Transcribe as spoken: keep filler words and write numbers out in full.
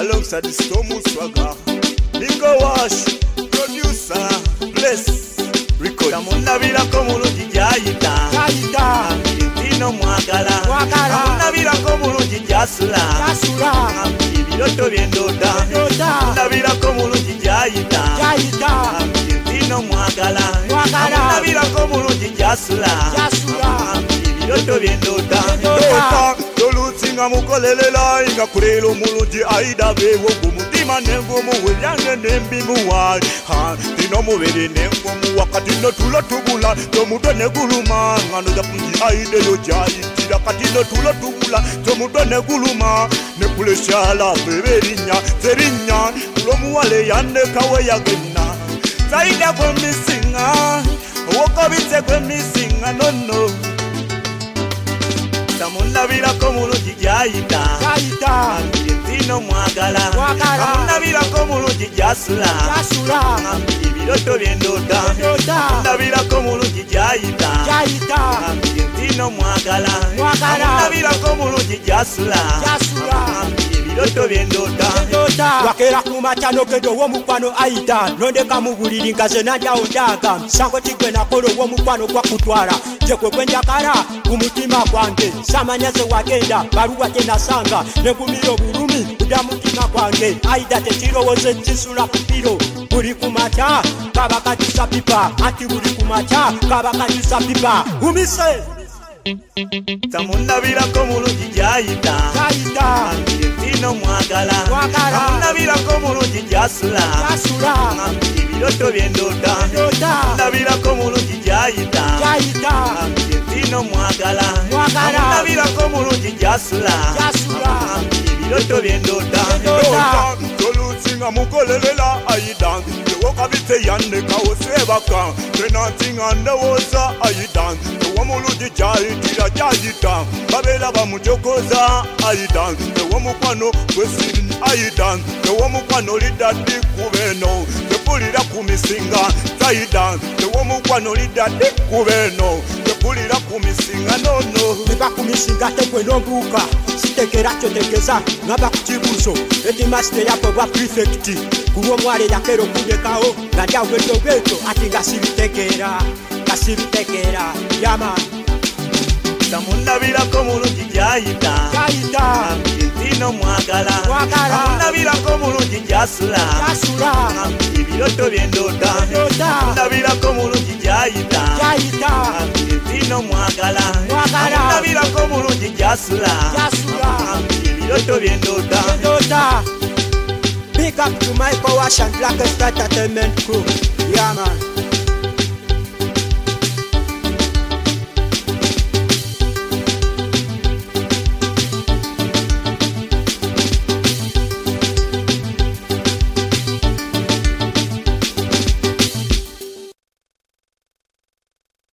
alongside the Storm Swagger. Nico Wash, producer, bless. Record. Tamunabira komulungi jayita. Jayita. Tino mwagala. Mwagala. Tamunabira komulungi jasula. Jasula. Ibiroto byendota. Byendota. Tamunabira komulungi jayita. Jayita. Tino mwagala. Mwagala. Tamunabira komulungi jasula. Jasula. Ibiroto byendota. Byendota. Tolutinga mukolelela inga kurelo mulungi aida bewo kumutima nengomu welyange nembimu wali ha tino mubiri nengomu wakati no tulo tubula tomuto neguluma ngano japunji aide yo jayitira kati no tulo tubula tomuto neguluma nekuleshala beberinya serinya ulomu wale yande kawe yagena zaida kwa misinga wokobitse kwa misinga no no Tamunabira komulungi jayita. Jayita. Tino mwagala. Mwagala. Tamunabira komulungi jasula. Jasula. Ibiroto byendota. Byendota. Tamunabira komulungi jayita. Jayita. Tino mwagala. Mwagala. Tamunabira komulungi jasula. Jasula. Ibiroto byendota. Byendota. Wakera kumachano kedo womukwano aida. Nondeka mubuliri ngaze nadya ondaga. Sango tigwe nakolo womukwano kwa kutwara. Jekwe kwenjakara kumutima kwange. Samanyeze wagenda baruwa tena sanga negumiro burumi kuda mutima kwange aida techirowoze chisula kupiro buri kumacha kaba katisa pipa ati buri kumacha kaba katisa pipa umise Tamunabira komulungi jayita. Jayita. Tino mwagala. Mwagala. Tamunabira komulungi jasula. Jasula. Ibiroto byendota. Byendota. Tamunabira komulungi jayita. Jayita. Tino mwagala. Mwagala. Tamunabira komulungi jasula. Jasula. Ibiroto byendota. Byendota. Tolutinga mukolelela ayidan. Wokabite yande kawosebaka. Tenantinga ndewoza ayidan. Womulungi jayitira jayita. Babela bamujokoza ayidan. Womukwano kwesiri ayidan. Womukwano lidadi kubeno. Tepulira kumisinga ayidan. Womukwano lidadi kubeno. Tepulira kumisinga nono. Niba kumisinga tekwe nombuka. Sitekera chotekeza ngaba kuchibuzo. Eti master yapo wa prefecti. Kuwo mwale yakero kudekao. Nadia weto weto ati ngasibitekera. Ngasibitekera. Yama. Tamunabira komulungi jayita. Jayita. Tino mwagala. Mwagala. Tamunabira komulungi jasula. Jasula. Ibiroto byendota. Byendota. Tamunabira komulungi jayita. Jayita. Tino mwagala. Mwagala. Tamunabira komulungi jasula. Jasula. Ibiroto byendota. Byendota. Big up to Michael Wash and Black Entertainment crew. Yeah man.